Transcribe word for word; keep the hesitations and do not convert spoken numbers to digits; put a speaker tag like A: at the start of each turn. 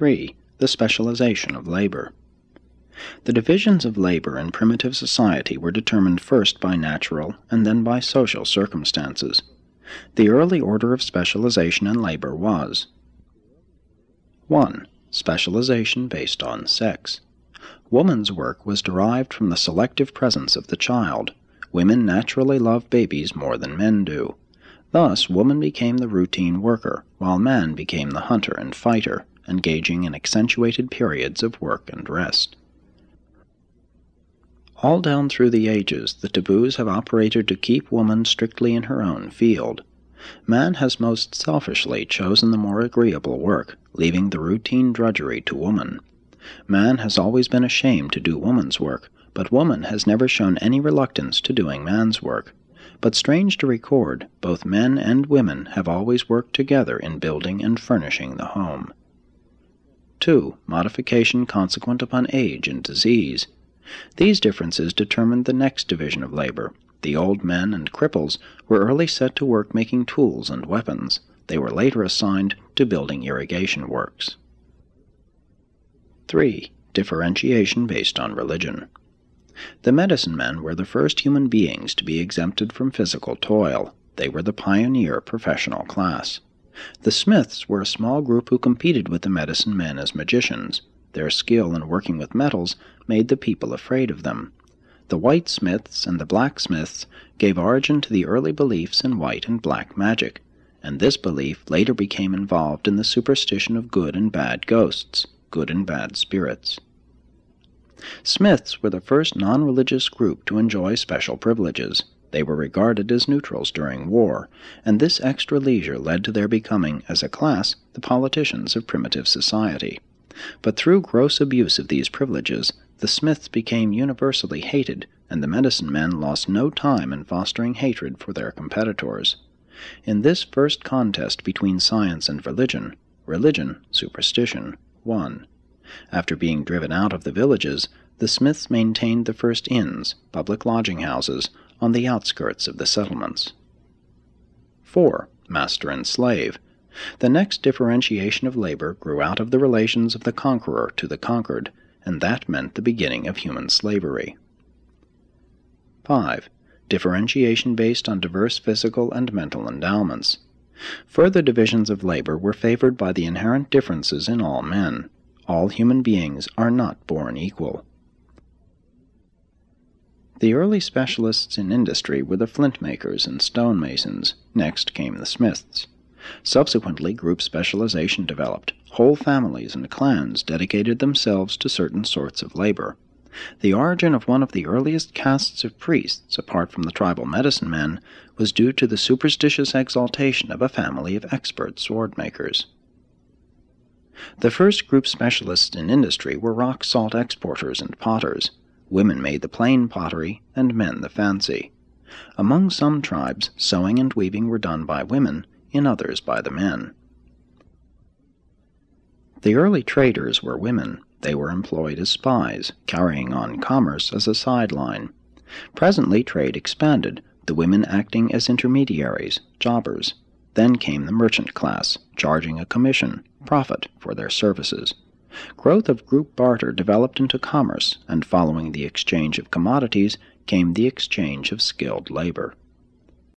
A: three. The specialization of labor. The divisions of labor in primitive society were determined first by natural and then by social circumstances. The early order of specialization in labor was: one. Specialization based on sex. Woman's work was derived from the selective presence of the child. Women naturally love babies more than men do. Thus, woman became the routine worker, while man became the hunter and fighter, engaging in accentuated periods of work and rest. All down through the ages, the taboos have operated to keep woman strictly in her own field. Man has most selfishly chosen the more agreeable work, leaving the routine drudgery to woman. Man has always been ashamed to do woman's work, but woman has never shown any reluctance to doing man's work. But strange to record, both men and women have always worked together in building and furnishing the home. two. Modification consequent upon age and disease. These differences determined the next division of labor. The old men and cripples were early set to work making tools and weapons. They were later assigned to building irrigation works. three. Differentiation based on religion. The medicine men were the first human beings to be exempted from physical toil. They were the pioneer professional class. The smiths were a small group who competed with the medicine men as magicians. Their skill in working with metals made the people afraid of them. The white smiths and the blacksmiths gave origin to the early beliefs in white and black magic, and this belief later became involved in the superstition of good and bad ghosts, good and bad spirits. Smiths were the first non-religious group to enjoy special privileges. They were regarded as neutrals during war, and this extra leisure led to their becoming, as a class, the politicians of primitive society. But through gross abuse of these privileges, the smiths became universally hated, and the medicine men lost no time in fostering hatred for their competitors. In this first contest between science and religion, religion, superstition, won. After being driven out of the villages, the smiths maintained the first inns, public lodging houses, on the outskirts of the settlements. four. Master and slave. The next differentiation of labor grew out of the relations of the conqueror to the conquered, and that meant the beginning of human slavery. five. Differentiation based on diverse physical and mental endowments. Further divisions of labor were favored by the inherent differences in all men. All human beings are not born equal. The early specialists in industry were the flint makers and stone masons. Next came the smiths. Subsequently, group specialization developed. Whole families and clans dedicated themselves to certain sorts of labor. The origin of one of the earliest castes of priests, apart from the tribal medicine men, was due to the superstitious exaltation of a family of expert sword makers. The first group specialists in industry were rock salt exporters and potters. Women made the plain pottery, and men the fancy. Among some tribes, sewing and weaving were done by women, in others by the men. The early traders were women. They were employed as spies, carrying on commerce as a sideline. Presently trade expanded, the women acting as intermediaries, jobbers. Then came the merchant class, charging a commission, profit, for their services. Growth of group barter developed into commerce, and following the exchange of commodities came the exchange of skilled labor.